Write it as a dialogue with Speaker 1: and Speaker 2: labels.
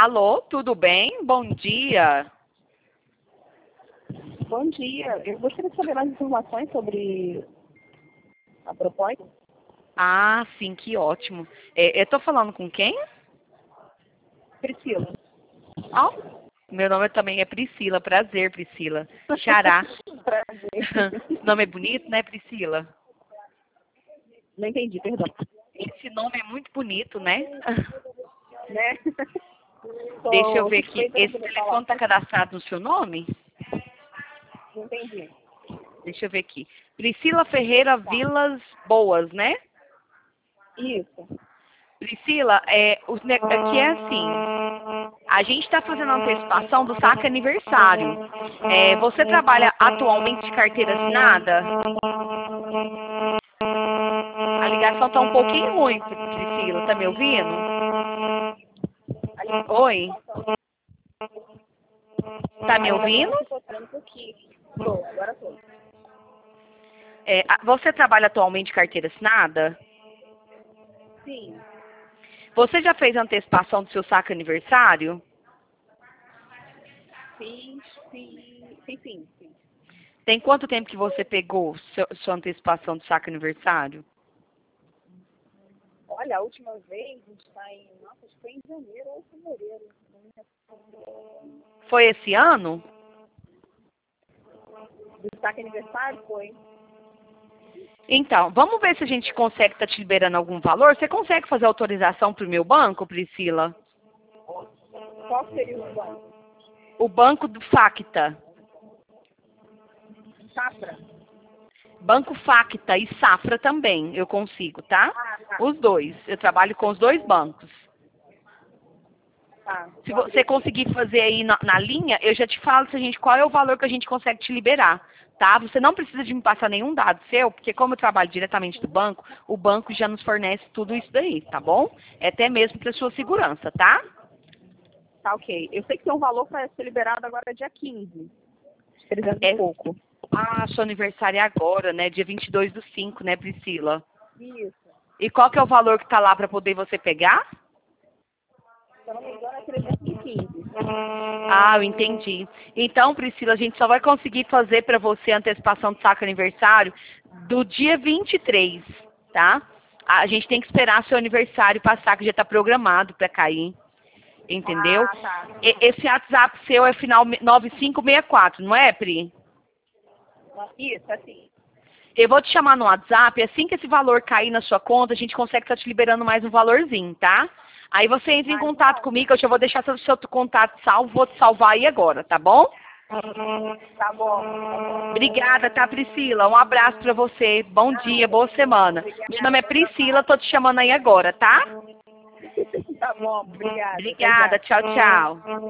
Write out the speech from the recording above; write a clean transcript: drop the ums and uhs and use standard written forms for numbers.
Speaker 1: Alô, tudo bem? Bom dia.
Speaker 2: Bom dia. Eu gostaria de saber mais informações sobre a proposta.
Speaker 1: Ah, sim, que ótimo. Eu tô falando com quem?
Speaker 2: Priscila.
Speaker 1: Ah, meu nome também é Priscila. Prazer, Priscila. Xará.
Speaker 2: Prazer.
Speaker 1: Nome é bonito, né, Priscila?
Speaker 2: Não entendi, perdão.
Speaker 1: Esse nome é muito bonito, né?
Speaker 2: Né?
Speaker 1: Deixa eu
Speaker 2: Tô
Speaker 1: ver aqui.
Speaker 2: suspeita de
Speaker 1: Esse
Speaker 2: poder
Speaker 1: telefone
Speaker 2: falar.
Speaker 1: está cadastrado no seu nome?
Speaker 2: Não entendi.
Speaker 1: Deixa eu ver aqui. Priscila Ferreira Vilas Boas, né?
Speaker 2: Isso.
Speaker 1: Priscila, aqui é assim. A gente está fazendo a antecipação do saque aniversário. Você trabalha atualmente de carteira assinada? A ligação está um pouquinho ruim, Priscila. Tá me ouvindo? Oi? Tá me ouvindo?
Speaker 2: Tô falando um pouquinho. Tô, agora tô.
Speaker 1: Você trabalha atualmente de carteira assinada?
Speaker 2: Sim.
Speaker 1: Você já fez a antecipação do seu saque aniversário?
Speaker 2: Sim.
Speaker 1: Tem quanto tempo que você pegou sua antecipação do saque aniversário?
Speaker 2: Olha, a última vez, a gente tá em... Nossa, acho que foi em janeiro ou fevereiro.
Speaker 1: Foi esse ano?
Speaker 2: Do destaque aniversário foi.
Speaker 1: Então, vamos ver se a gente consegue estar te liberando algum valor. Você consegue fazer autorização para o meu banco, Priscila?
Speaker 2: Qual seria o banco?
Speaker 1: O banco do Facta.
Speaker 2: Safra?
Speaker 1: Banco Facta e Safra também eu consigo, tá?
Speaker 2: Ah, tá.
Speaker 1: Os dois. Eu trabalho com os dois bancos.
Speaker 2: Tá.
Speaker 1: Se você conseguir fazer aí na linha, eu já te falo qual é o valor que a gente consegue te liberar, tá? Você não precisa de me passar nenhum dado seu, porque como eu trabalho diretamente do banco, o banco já nos fornece tudo isso daí, tá bom? É até mesmo para sua segurança, tá?
Speaker 2: Tá, ok. Eu sei que tem um valor para ser liberado agora dia 15. 300 e
Speaker 1: É,
Speaker 2: pouco.
Speaker 1: seu aniversário é agora, né? Dia 22/5, né, Priscila?
Speaker 2: Isso.
Speaker 1: E qual que é o valor que tá lá para poder você pegar?
Speaker 2: Se eu não me engano, é 315.
Speaker 1: Ah, eu entendi. Então, Priscila, a gente só vai conseguir fazer para você a antecipação do saque aniversário do dia 23, tá? A gente tem que esperar seu aniversário passar, que já está programado para cair. Entendeu?
Speaker 2: Ah, tá.
Speaker 1: Esse WhatsApp seu é final 9564, não é, Pri?
Speaker 2: Isso, assim.
Speaker 1: Eu vou te chamar no WhatsApp, assim que esse valor cair na sua conta, a gente consegue estar te liberando mais um valorzinho, tá? Aí você entra em contato comigo, eu já vou deixar seu contato salvo, vou te salvar aí agora, tá bom?
Speaker 2: Tá bom.
Speaker 1: Obrigada, tá, Priscila? Um abraço pra você. Bom dia, boa semana. Meu nome é Priscila, tô te chamando aí agora, tá?
Speaker 2: Tá bom, obrigada. Até
Speaker 1: Obrigada,
Speaker 2: já.
Speaker 1: tchau, tchau.